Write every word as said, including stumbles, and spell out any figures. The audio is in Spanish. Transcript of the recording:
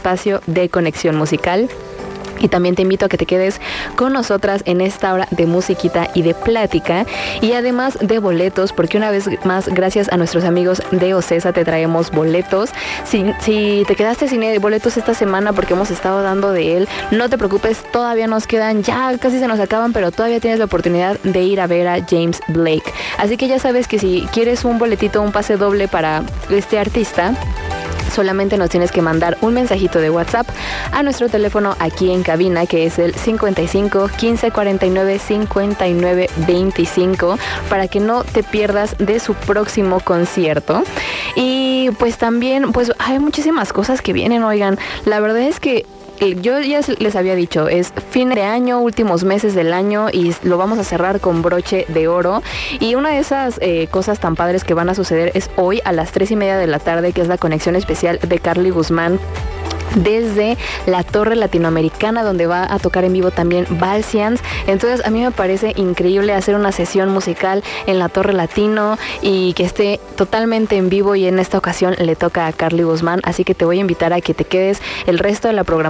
espacio de conexión musical. Y también te invito a que te quedes con nosotras en esta hora de musiquita y de plática. Y además de boletos, porque una vez más, gracias a nuestros amigos de Ocesa, te traemos boletos. Si, si te quedaste sin boletos esta semana porque hemos estado dando de él, no te preocupes, todavía nos quedan, ya casi se nos acaban, pero todavía tienes la oportunidad de ir a ver a James Blake. Así que ya sabes que si quieres un boletito, un pase doble para este artista, solamente nos tienes que mandar un mensajito de WhatsApp a nuestro teléfono aquí en cabina, que es el cincuenta y cinco, quince, cuarenta y nueve, cincuenta y nueve, veinticinco, para que no te pierdas de su próximo concierto. Y pues también, pues hay muchísimas cosas que vienen, oigan, la verdad es que yo ya les había dicho, es fin de año, últimos meses del año y lo vamos a cerrar con broche de oro. Y una de esas eh, cosas tan padres que van a suceder es hoy a las tres y media de la tarde, que es la conexión especial de Carly Guzmán desde la Torre Latinoamericana, donde va a tocar en vivo también Balsians. Entonces a mí me parece increíble hacer una sesión musical en la Torre Latino y que esté totalmente en vivo, y en esta ocasión le toca a Carly Guzmán, así que te voy a invitar a que te quedes el resto de la programación